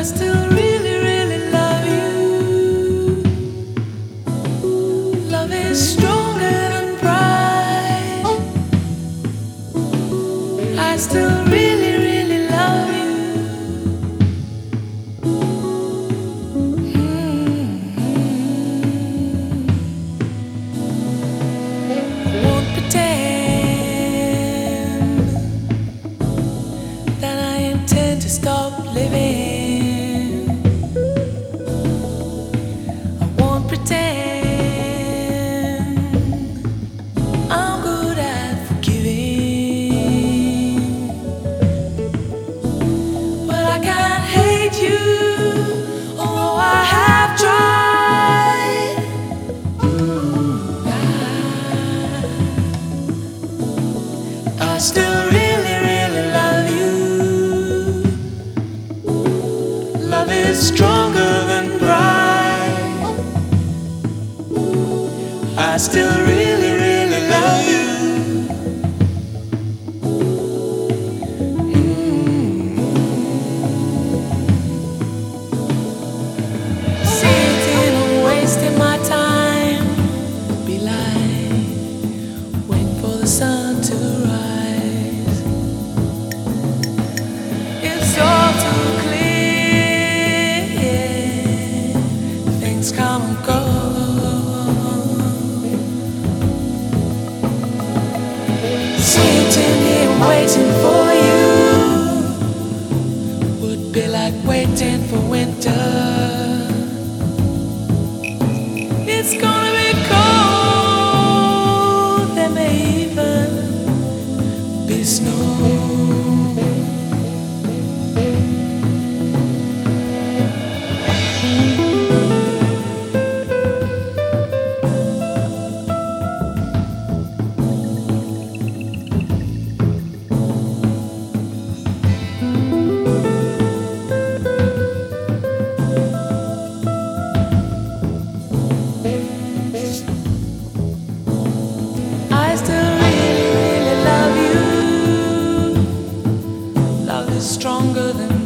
I still really, really love you. Love is stronger than pride. I still really, really love you. I won't pretend that I intend to stop living. I won't pretend I'm good at forgiving. But I can't hate you, although I have tried. I still really, really love you. Love is stronger than pride. I still really, really love you. Sitting and wasting my time would be like waiting for the sun to rise. It's all too clear. Things come and go. Sitting here waiting for you would be like waiting for winter. It's gonna be cold. There may even be snow. I still really, really love you. Love is stronger than